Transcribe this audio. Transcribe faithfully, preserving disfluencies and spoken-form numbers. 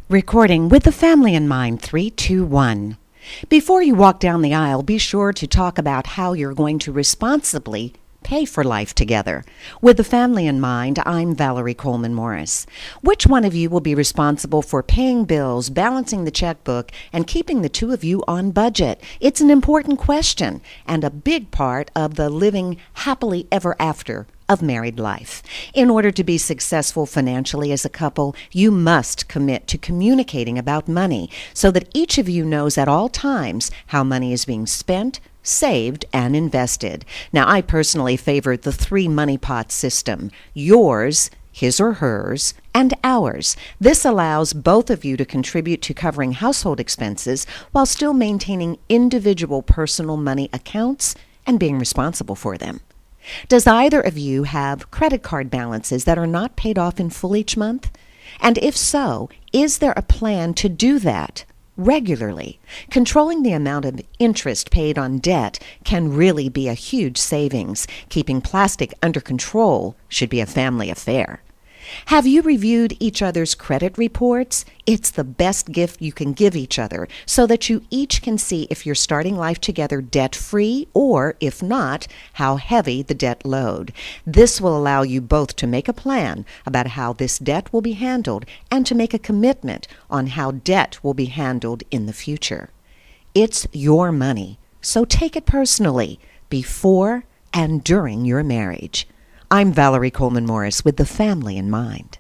Recording with the family in mind, three, two, one. Before you walk down the aisle, be sure to talk about how you're going to responsibly pay for life together. With the family in mind, I'm Valerie Coleman Morris. Which one of you will be responsible for paying bills, balancing the checkbook, and keeping the two of you on budget? It's an important question and a big part of the living happily ever after of married life. In order to be successful financially as a couple, you must commit to communicating about money so that each of you knows at all times how money is being spent, saved, and invested. Now, I personally favor the three money pot system: yours, his or hers, and ours. This allows both of you to contribute to covering household expenses while still maintaining individual personal money accounts and being responsible for them. Does either of you have credit card balances that are not paid off in full each month? And if so, is there a plan to do that regularly? Controlling the amount of interest paid on debt can really be a huge savings. Keeping plastic under control should be a family affair. Have you reviewed each other's credit reports? It's the best gift you can give each other so that you each can see if you're starting life together debt-free or, if not, how heavy the debt load. This will allow you both to make a plan about how this debt will be handled and to make a commitment on how debt will be handled in the future. It's your money, so take it personally before and during your marriage. I'm Valerie Coleman Morris with the family in mind.